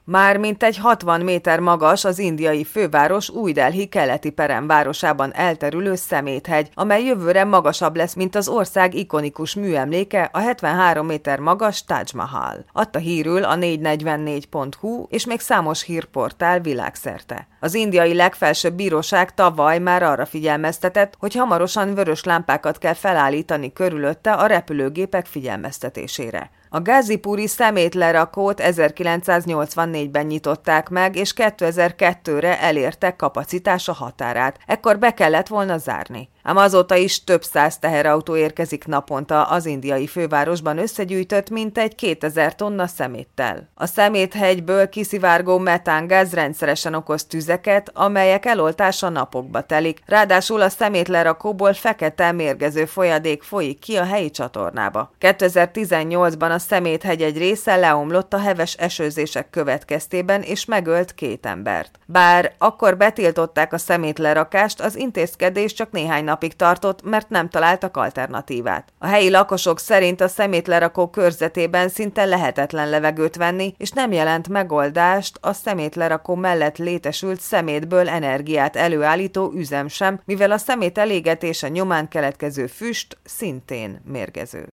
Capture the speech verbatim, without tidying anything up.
Már mintegy hatvan méter magas az indiai főváros Új Delhi keleti peremvárosában elterülő Szeméthegy, amely jövőre magasabb lesz, mint az ország ikonikus műemléke, a hetvenhárom méter magas Taj Mahal. Adta hírül a négyszáznegyvennégy pont hu és még számos hírportál világszerte. Az indiai legfelsőbb bíróság tavaly már arra figyelmeztetett, hogy hamarosan vörös lámpákat kell felállítani körülötte a repülőgépek figyelmeztetésére. A gázipuri szemétlerakót ezerkilencszáznyolcvannégyben nyitották meg, és kétezer-kettőre elérte kapacitása határát. Ekkor be kellett volna zárni. Ám azóta is több száz teherautó érkezik naponta az indiai fővárosban összegyűjtött mintegy kétezer tonna szeméttel. A Szeméthegyből kiszivárgó metángáz rendszeresen okoz tüzeket, amelyek eloltása napokba telik. Ráadásul a szemétlerakóból fekete mérgező folyadék folyik ki a helyi csatornába. kétezer-tizennyolcban a Szeméthegy egy része leomlott a heves esőzések következtében, és megölt két embert. Bár akkor betiltották a szemétlerakást, az intézkedés csak néhány napig tartott, mert nem találtak alternatívát. A helyi lakosok szerint a szemétlerakó körzetében szinte lehetetlen levegőt venni, és nem jelent megoldást a szemétlerakó mellett létesült szemétből energiát előállító üzem sem, mivel a szemét elégetése nyomán keletkező füst szintén mérgező.